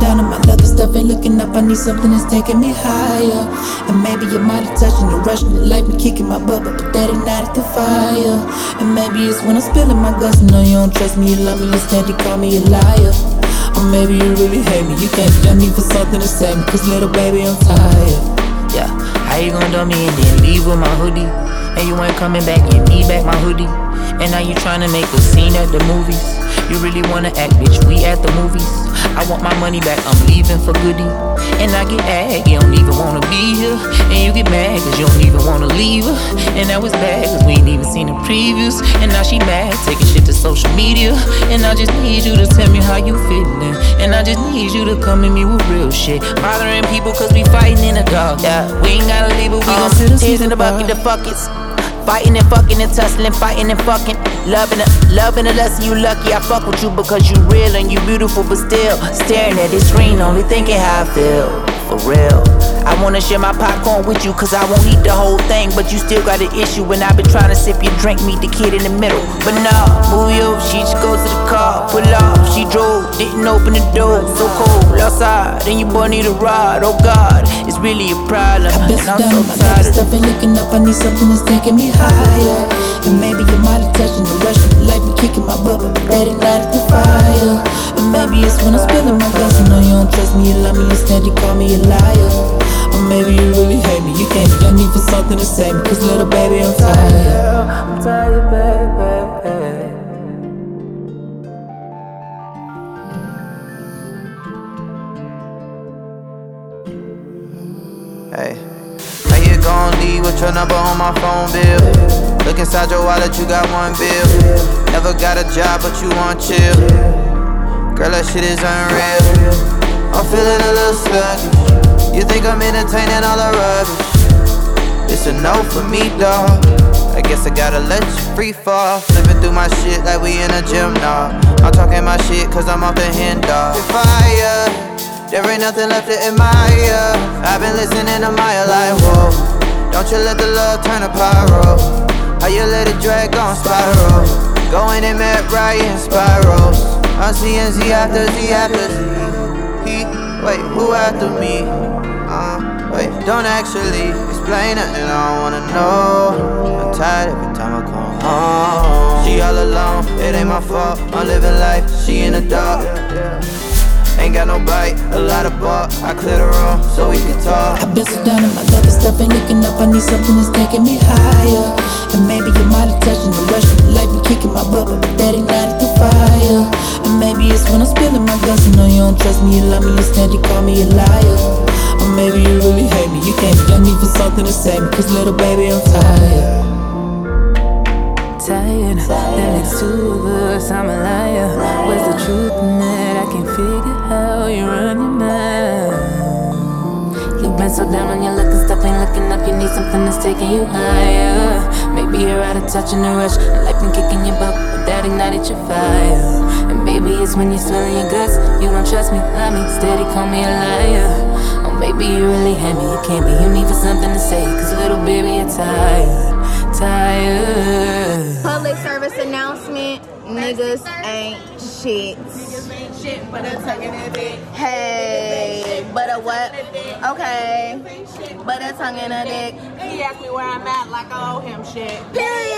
down on my luck and stuff ain't looking up. I need something that's taking me higher. And maybe you might have touching the rushing the life and kicking my butt, but that ain't not the fire. And maybe it's when I'm spilling my guts. No, you don't trust me, you love me, instead you call me a liar. Or maybe you really hate me, you can't judge me for something to save me, cause little baby I'm tired. Yeah, how you gon' dump me and then leave with my hoodie? And you ain't coming back, you need back my hoodie. And now you tryna make a scene at the movies. You really wanna act, bitch, we at the movies. I want my money back, I'm leaving for goodie. And I get ag, you don't even wanna be here. And you get mad, cause you don't even wanna leave her. And that was bad, cause we ain't even seen the previews. And now she mad, taking shit to social media. And I just need you to tell me how you feeling. And I just need you to come at me with real shit. Bothering people cause we fighting in the dark. Yeah, we ain't gotta leave, but we gon' sit tears in the bucket, the fuckets. Fighting and fucking and tussling, fighting and fucking. Loving the lesson, you lucky I fuck with you because you real and you beautiful, but still staring at this screen, only thinking how I feel, for real. I wanna share my popcorn with you cause I won't eat the whole thing, but you still got an issue. And I've been trying to sip your drink, meet the kid in the middle. But nah, move you, she just goes to the car, pull off, she drove, didn't open the door. So cold outside, and you boy need a rod, oh God, it's really a problem. I've been so down on my luck and stuff ain't looking up, I need something that's taking me higher. And maybe you might have touching the rush of the life and kicking my butt, but that ain't light the fire. And maybe it's when I'm spilling my guts. You know you don't trust me, you love me, instead you call me a liar. Or maybe you really hate me, you can't judge me for something to save me, cause little baby I'm tired. I'm tired, baby. Hey, how you gon' leave with your number on my phone bill? Look inside your wallet, you got one bill. Never got a job, but you want chill. Girl, that shit is unreal. I'm feeling a little sluggish. You think I'm entertaining all the rubbish? It's a no for me, dawg. I guess I gotta let you free fall. Flipping through my shit like we in a gym, nah. I'm talking my shit cause I'm off the hand, dawg. Fire, there ain't nothing left to admire. I've been listening to Maya like, whoa. Don't you let the love turn to pyro. How you let it drag on spiral. Going in mad right in spirals. I'm seeing Z after Z after Z. Wait, who after me? Wait, don't actually explain it, and I don't wanna know. I'm tired every time I come home. She all alone, it ain't my fault. I'm living life, she in the dark. Ain't got no bite, a lot of bark. I clear the room so we can talk. I've been so down on my luck and stuff ain't looking up, I need something that's taking me higher. And maybe you might have touching the rush of the life and kicking my butt, but that ain't not the fire. And maybe it's when I'm spilling my guts. You know you don't trust me, you love me, instead you call me a liar. Or maybe you really hate me, you can't judge me for something to save me, cause little baby I'm tired. Tired, then it's two of us, I'm a liar. Where's the truth in that? I can't figure how you run your mind. You've been so down on your luck and stuff ain't looking up. You need something that's taking you higher. Maybe you're out of touch in the rush, and life been kicking your butt, but that ignited your fire. And maybe it's when you're smelling your guts. You don't trust me, lie me, steady call me a liar. Or maybe you really hate me, you can't be. You need for something to say, cause little baby you're tired. Tired. Public service announcement, niggas ain't shit. Niggas ain't shit, but I'm tugging a dick. Hey, but a what? Okay, but a tongue in a dick. He asked me where I'm at like I owe him shit. Period.